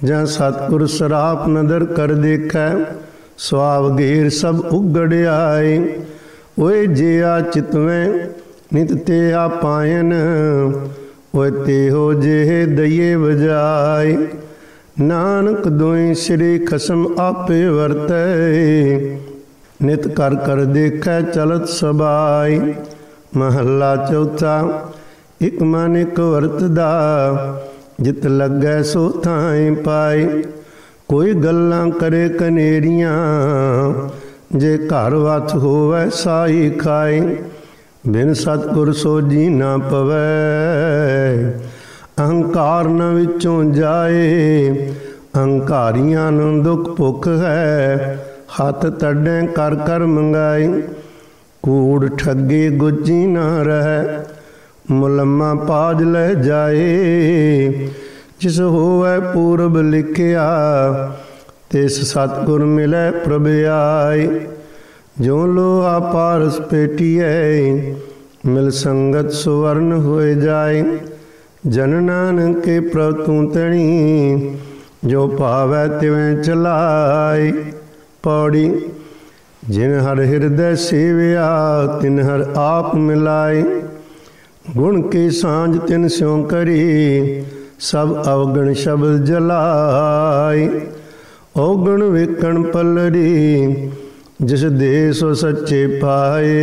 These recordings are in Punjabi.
ਜਾਂ ਸਤਿਗੁਰ ਸਰਾਪ ਨਦਰ ਕਰ ਦੇਖੈ, ਸੁਆਵ ਗੇਰ ਸਭ ਉਗੜ ਆਏ। ਓਏ ਜੇ ਆ ਚਿਤਵੇਂ ਨਿਤ ਤੇ ਆ ਪਾਇਨ, ਓਏ ਤੇ ਜੇ ਦਈਏ ਵਜਾਏ। ਨਾਨਕ ਦੋਈ ਸ੍ਰੀ ਖਸਮ ਆਪੇ ਵਰਤੈ, ਨਿਤ ਕਰ ਕਰ ਦੇਖੈ ਚਲਤ ਸਬਾਈ। ਮਹੱਲਾ ਚੌਥਾ। ਇਕ ਮਨ ਇਕ ਵਰਤਦਾ, ਜਿਤ ਲੱਗੈ ਸੋ ਥਾਂ ਪਾਈ। ਕੋਈ ਗੱਲਾਂ ਕਰੇ ਕਨੇਰੀਆਂ, ਜੇ ਘਰ ਵਸ ਹੋਵੈ ਸਾਈ ਖਾਈ। ਬਿਨ ਸਤਿਗੁਰ ਸੋਝੀ ਨਾ ਪਵੈ, ਅਹੰਕਾਰ ਨ ਵਿੱਚੋਂ ਜਾਏ। ਅਹੰਕਾਰੀਆਂ ਨੂੰ ਦੁੱਖ ਭੁੱਖ ਹੈ, ਹੱਥ ਤੜੈ ਕਰ ਕਰ ਮੰਗਾਈ। ਕੂੜ ਠੱਗੀ ਗੁੱਜੀ ਨਾ ਰਹਿ, ਮੁਲੰਮਾ ਪਾਜ ਲੈ ਜਾਏ। ਜਿਸ ਹੋਵੈ ਪੂਰਬ ਲਿਖਿਆ, ਤਿਸ ਸਤਿਗੁਰ ਮਿਲੈ ਪ੍ਰਭ ਆਈ। ਜੋ ਲੋਹਾ ਪਾਰਸ ਪੇਟੀਐ, ਮਿਲ ਸੰਗਤ ਸੁਵਰਨ ਹੋਏ ਜਾਏ। ਜਨ ਨਾਨਕੇ ਪ੍ਰਭ ਤੂੰ ਤਣੀ, ਜੋ ਭਾਵੈ ਤਿਵੇਂ ਚਲਾਈ। ਪੌੜੀ। ਜਿਨ ਹਰ ਹਿਰਦੈ ਸੇਵਿਆ, ਤਿਨ ਹਰ ਆਪ ਮਿਲਾਈ। ਗੁਣ ਕੀ ਸਾਂਝ ਤਿਨ ਸਿਉ ਕਰੀ, ਸਭ ਅਵਗਣ ਸ਼ਬਦ ਜਲਾਈ। ਔਗਣ ਵੇਖਣ ਪਲਰੀ, ਜਿਸ ਦੇ ਸੋ ਸੱਚੇ ਪਾਏ।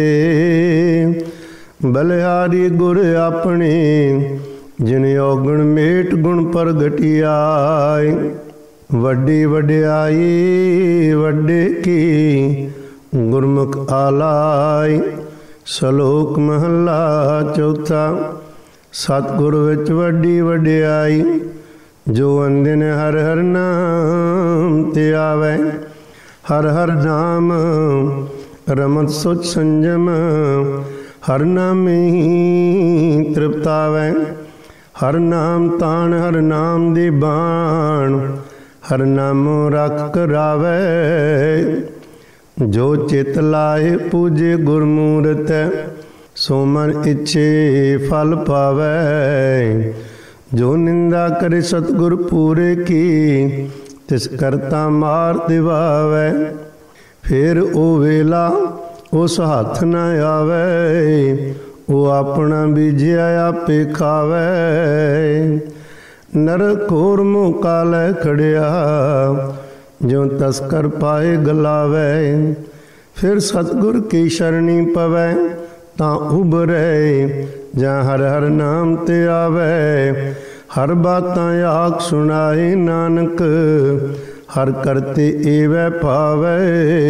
ਬਲਿਹਾਰੀ ਗੁਰ ਆਪਣੇ, ਜਿਨ ਔਗਣ ਮੇਟ ਗੁਣ ਪ੍ਰਗਟਿਆਈ। ਵੱਡੀ ਵਡਿਆਈ ਵੱਡੇ ਕੀ, ਗੁਰਮੁਖ ਆਲਾਈ। ਸ਼ਲੋਕ ਮਹੱਲਾ ਚੌਥਾ। ਸਤਿਗੁਰ ਵਿੱਚ ਵੱਡੀ ਵਡਿਆਈ, ਜੋ ਅੰਦਿਨ ਹਰ ਹਰ ਨਾਮ ਤੇ ਆਵੈ। ਹਰ ਹਰ ਨਾਮ ਰਮਤ ਸੁਚ ਸੰਜਮ, ਹਰ ਨਾਮੇ ਤ੍ਰਿਪਤਾਵੈ। ਹਰ ਨਾਮ ਤਾਣ ਹਰ ਨਾਮ ਦੀ ਬਾਣ, ਹਰ ਨਾਮੋ ਰਖ ਕਰਾਵੈ। ਜੋ ਚਿਤ ਲਾਏ ਪੂਜੇ ਗੁਰਮੂਰਤ, ਸੋ ਮਨ ਇੱਛੇ ਫਲ ਪਾਵੈ। ਜੋ ਨਿੰਦਾ ਕਰੇ ਸਤਿਗੁਰ ਪੂਰੇ ਕੀ, ਤਿਸ ਕਰਤਾ ਮਾਰ ਦਿਵਾਵੈ। ਫਿਰ ਉਹ ਵੇਲਾ ਉਸ ਹੱਥ ਨ ਆਵੈ, ਉਹ ਆਪਣਾ ਬੀਜਿਆ ਆਪੇ ਖਾਵੈ। ਨਰਕ ਹੋਰ ਮੂੰਹ ਕਾਲੈ ਖੜਿਆ, ਜੋ ਤਸਕਰ ਪਾਏ ਗਲਾਵੈ। ਫਿਰ ਸਤਿਗੁਰ ਕੀ ਸ਼ਰਣੀ ਪਵੈ, ਤਾਂ ਉਭਰੈ। ਜਾਂ ਹਰ ਹਰ ਨਾਮ ਤੇ ਆਵੈ, ਹਰ ਬਾਤਾਂ ਆਖ ਸੁਣਾਏ। ਨਾਨਕ ਹਰ ਕਰਤੇ ਏਵੈ ਭਾਵੈ।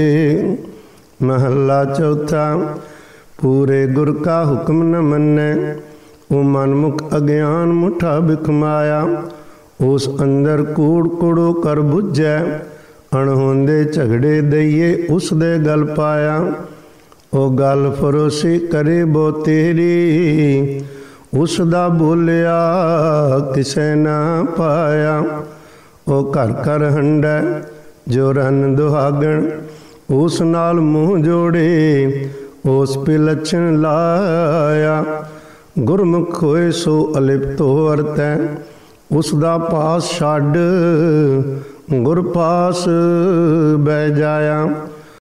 ਮਹੱਲਾ ਚੌਥਾ। ਪੂਰੇ ਗੁਰ ਕਾ ਹੁਕਮ ਨ ਮੰਨੈ, ਉਹ ਮਨਮੁਖ ਅਗਿਆਨ ਮੁਠਾ ਬਿਖਮਾਇਆ। ਉਸ ਅੰਦਰ ਕੂੜ ਕੂੜੋ ਕਰ ਬੁੱਝੈ, ਅਣਹੋਂਦੇ ਝਗੜੇ ਦਈਏ ਉਸ ਦੇ ਗਲ ਪਾਇਆ। ਉਹ ਗੱਲ ਫਰੋਸੀ ਕਰੇ ਬੋ ਤੇਰੀ, ਉਸ ਦਾ ਬੋਲਿਆ ਕਿਸੇ ਨਾ ਪਾਇਆ। ਉਹ ਘਰ ਘਰ ਹੰਡੈ ਜੋ ਰਨ ਦੁਹਾਗਣ, ਉਸ ਨਾਲ ਮੂੰਹ ਜੋੜੇ ਉਸ ਪਿਲਛਣ ਲਾਇਆ। ਗੁਰਮੁਖ ਹੋਏ ਸੋ ਅਲਿਪਤ ਵਰਤੈ, ਉਸ ਦਾ ਪਾਸ ਛੱਡ ਗੁਰ ਪਾਸ ਬਹਿ ਜਾਇਆ।